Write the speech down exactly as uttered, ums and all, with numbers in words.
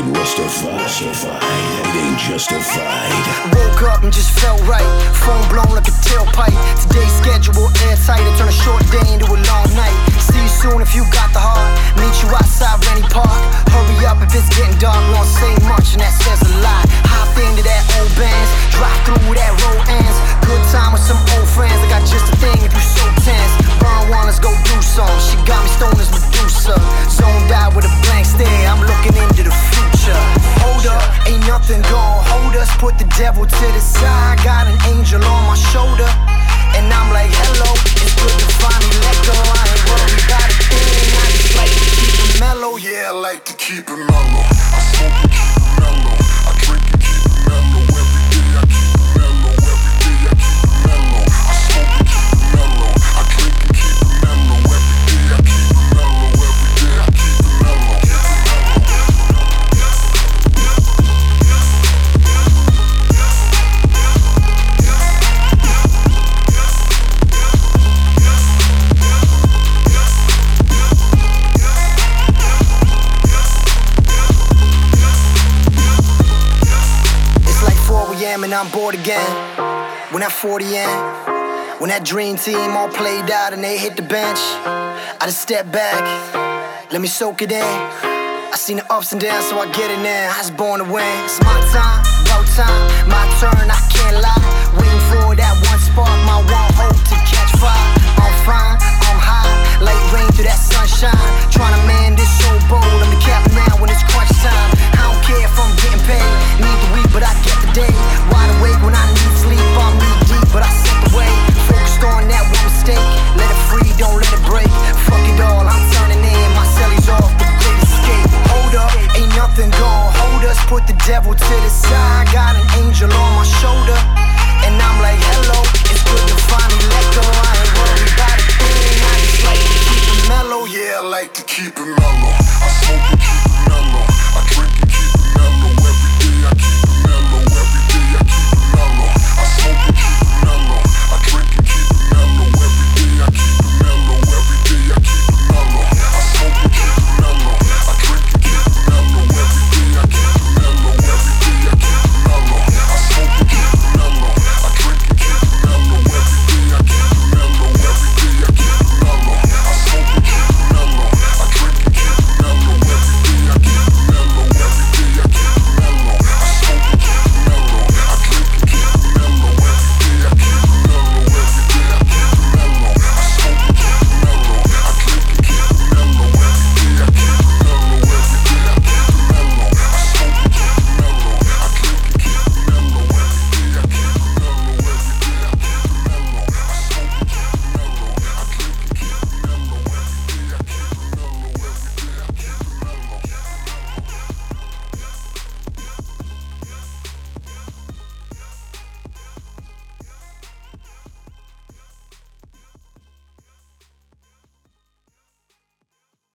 ain't justified. It ain't justified. Woke up and just felt right. Phone blown like a tailpipe. Today's schedule airtight. I turn a short day into a long night. See you soon if you got the heart. Meet you outside Rennie Park. Hurry up if it's getting dark. We won't say much and that says a lot. Hop into that old bands. Drive through that road ends. Good time with some old friends. I got just a thing if you so tense. Burn one, let's go do some. She got me stoned as Medusa. Zoned out with a blank stare. I'm looking into the future. Hold up, ain't nothing gon' hold us. Put the devil to the side. Got an angel on my shoulder. And I'm like, hello, it's good to finally let go. I ain't worried about a thing. I just like to keep it mellow. Yeah, I like to keep it mellow. I smoke and keep it mellow. I drink and keep it mellow. Every day I keep it mellow. Every day I keep it mellow. I smoke and keep it mellow. I drink and keep it mellow. Every day I keep it mellow. Every day I keep it mellow. And I'm bored again. When that forty in, when that dream team all played out and they hit the bench, I just step back, let me soak it in. I seen the ups and downs, so I get it in. I was born to win. It's my time, about time, my turn. I can't lie. Waiting for that one spark, my one hope to